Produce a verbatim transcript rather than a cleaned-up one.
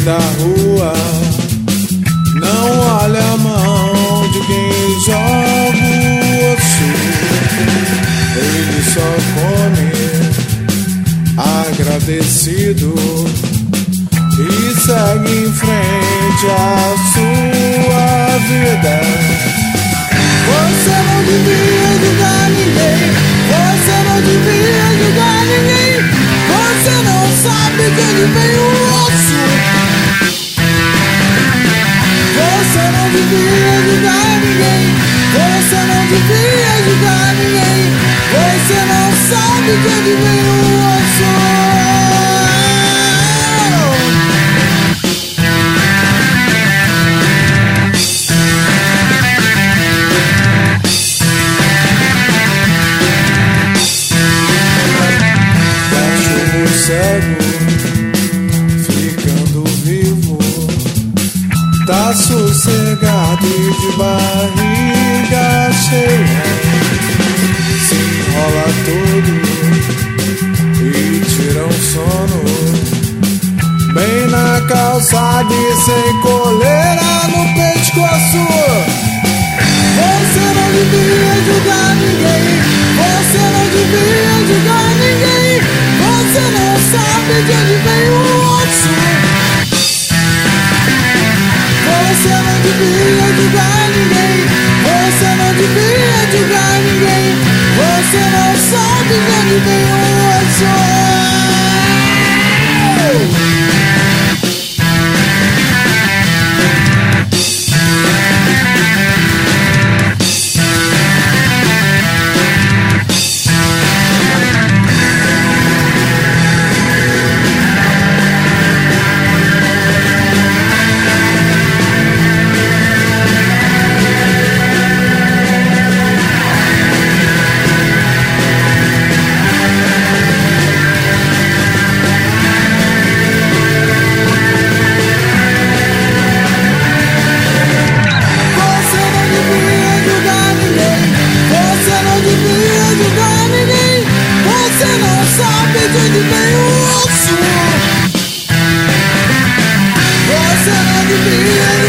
da rua. Não olha a mão de quem joga o osso. Ele só come agradecido e segue em frente a sua vida. Você não devia julgar ninguém. Você não devia julgar ninguém. Você não sabe de onde vem o osso. Você não devia julgar ninguém. Você não devia julgar ninguém. Você não sabe de onde vem o osso. Cego, ficando vivo, tá sossegado e de barriga cheia, se enrola todo e tira um sono, bem na calçada e sem coleira no pescoço. Você não devia julgar ninguém. Você não devia julgar ninguém. Você não sabe de onde vem o osso. Você não devia julgar ninguém. Você não devia julgar ninguém. Você não sabe de onde vem o osso. Você não devia